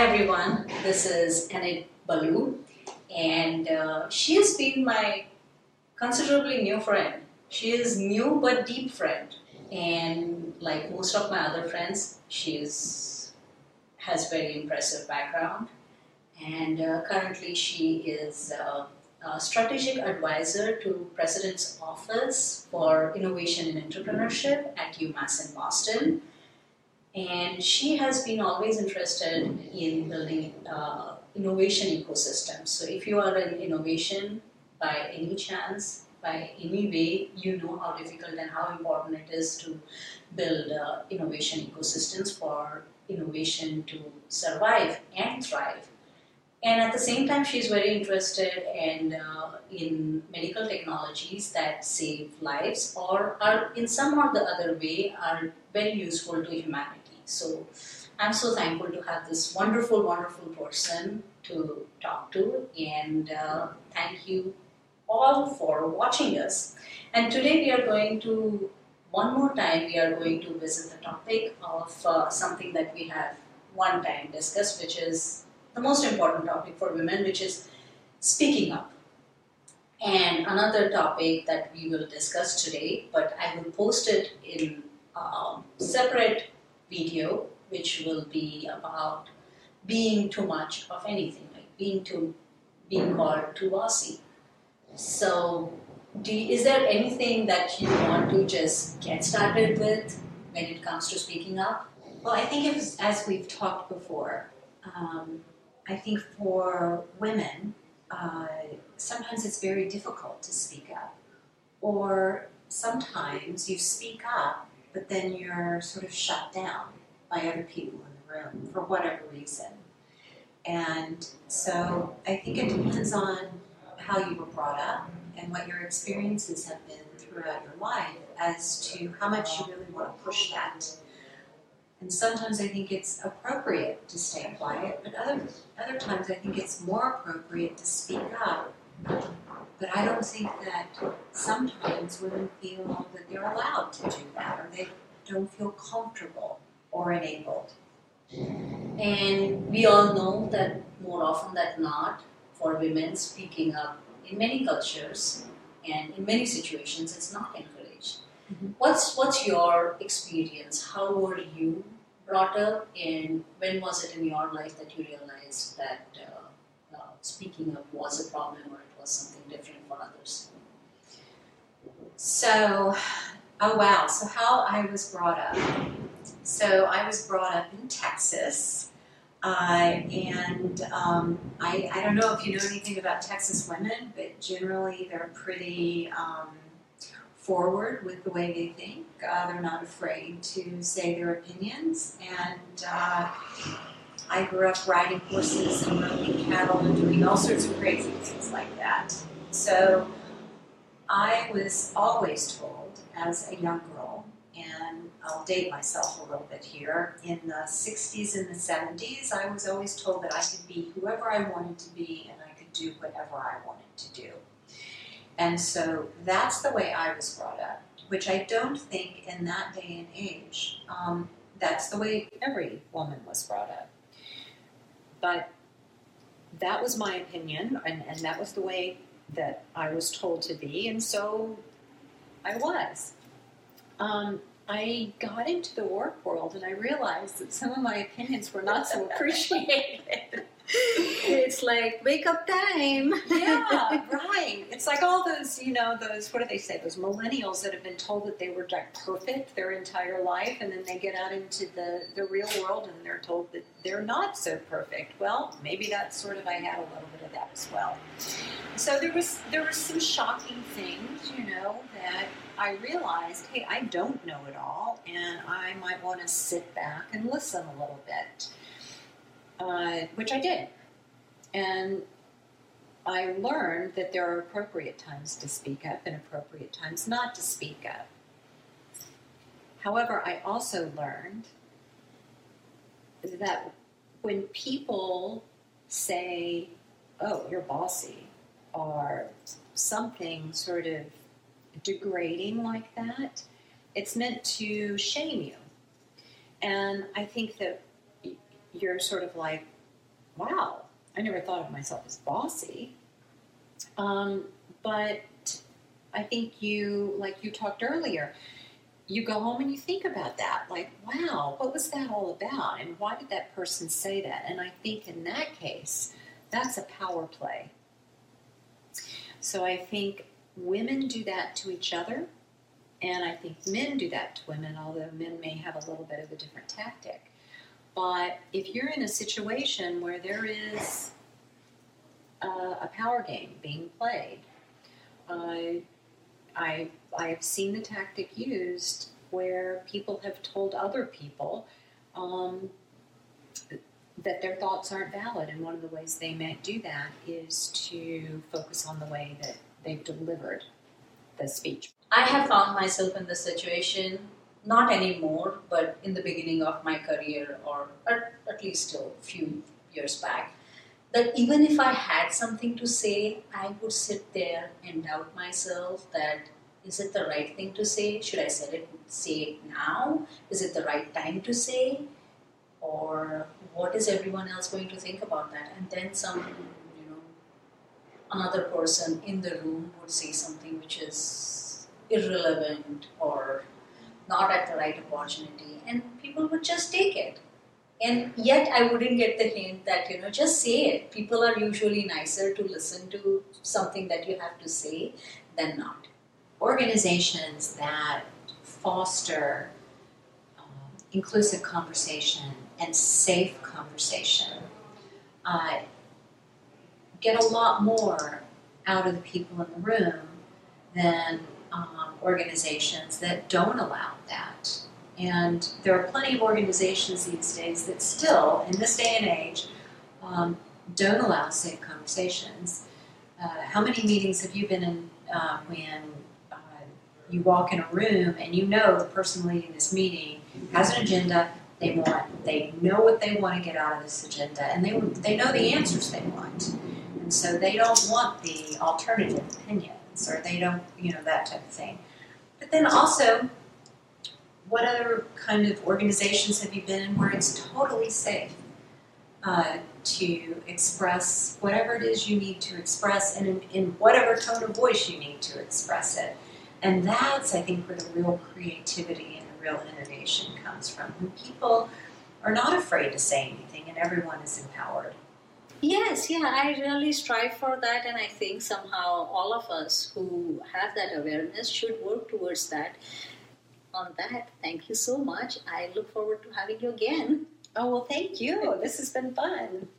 everyone, this is Anit Balu, and she has been my considerably new friend. She is new but deep friend, and like most of my other friends, has very impressive background, and currently she is a strategic advisor to President's Office for Innovation and Entrepreneurship at UMass in Boston. And she has been always interested in building innovation ecosystems. So if you are in innovation by any chance, by any way, you know how difficult and how important it is to build innovation ecosystems for innovation to survive and thrive. And at the same time, she's very interested in medical technologies that save lives or are in some or the other way are very useful to humanity. So I'm so thankful to have this wonderful, wonderful person to talk to. And thank you all for watching us. And today we are going to, one more time, we are going to visit the topic of something that we have one time discussed, which is the most important topic for women, which is speaking up. And another topic that we will discuss today, but I will post it in a separate video, which will be about being too much of anything, like being called too bossy. So, is there anything that you want to just get started with when it comes to speaking up? Well, I think as we've talked before, I think for women, sometimes it's very difficult to speak up. Or sometimes you speak up, but then you're sort of shut down by other people in the room for whatever reason. And so I think it depends on how you were brought up and what your experiences have been throughout your life as to how much you really want to push that. And sometimes I think it's appropriate to stay quiet, but other times I think it's more appropriate to speak up. But I don't think that sometimes women feel that they're allowed to do that, or they don't feel comfortable or enabled. And we all know that more often than not, for women speaking up in many cultures and in many situations, it's not encouraged. Mm-hmm. What's your experience? How were you brought up, and when was it in your life that you realized that speaking up was a problem or it was something different for others? So, oh wow, so how I was brought up. So I was brought up in Texas, and I don't know if you know anything about Texas women, but generally they're pretty forward with the way they think. They're not afraid to say their opinions, and I grew up riding horses and milking cattle and doing all sorts of crazy things like that. So I was always told as a young girl, and I'll date myself a little bit here, in the 60s and the 70s, I was always told that I could be whoever I wanted to be and I could do whatever I wanted to do. And so that's the way I was brought up, which I don't think in that day and age, that's the way every woman was brought up. But that was my opinion, and that was the way that I was told to be, and so I was. I got into the work world, and I realized that some of my opinions were not so appreciated. It's like, wake up time. Yeah, right. It's like all those, what do they say, those millennials that have been told that they were like perfect their entire life, and then they get out into the real world and they're told that they're not so perfect. Well, maybe that's sort of, I had a little bit of that as well. So there was some shocking things, that I realized, hey, I don't know it all, and I might want to sit back and listen a little bit. Which I did. And I learned that there are appropriate times to speak up and appropriate times not to speak up. However, I also learned that when people say, oh, you're bossy, or something sort of degrading like that, it's meant to shame you. And I think that you're sort of like wow, I never thought of myself as bossy. But I think like you talked earlier, you go home and you think about that. Like, wow, what was that all about? And why did that person say that? And I think in that case, that's a power play. So I think women do that to each other, and I think men do that to women, although men may have a little bit of a different tactic. But if you're in a situation where there is a power game being played, I've seen the tactic used where people have told other people that their thoughts aren't valid, and one of the ways they might do that is to focus on the way that they've delivered the speech. I have found myself in this situation, not anymore, but in the beginning of my career, or at least a few years back, that even if I had something to say, I would sit there and doubt myself that, is it the right thing to say? Should I say it now? Is it the right time to say? Or what is everyone else going to think about that? And then another person in the room would say something which is irrelevant or not at the right opportunity, and people would just take it. And yet I wouldn't get the hint that, just say it. People are usually nicer to listen to something that you have to say than not. Organizations that foster inclusive conversation and safe conversation get a lot more out of the people in the room than organizations that don't allow that. And there are plenty of organizations these days that still, in this day and age, don't allow safe conversations. How many meetings have you been in when you walk in a room and you know the person leading this meeting has an agenda, they know what they want to get out of this agenda, and they know the answers they want. And so they don't want the alternative opinions, or they don't, that type of thing. But then also, what other kind of organizations have you been in where it's totally safe to express whatever it is you need to express, and in whatever tone of voice you need to express it? And that's, I think, where the real creativity and the real innovation comes from. When people are not afraid to say anything and everyone is empowered. Yes, I really strive for that, and I think somehow all of us who have that awareness should work towards that. On that, thank you so much. I look forward to having you again. Oh, well, thank you. This has been fun.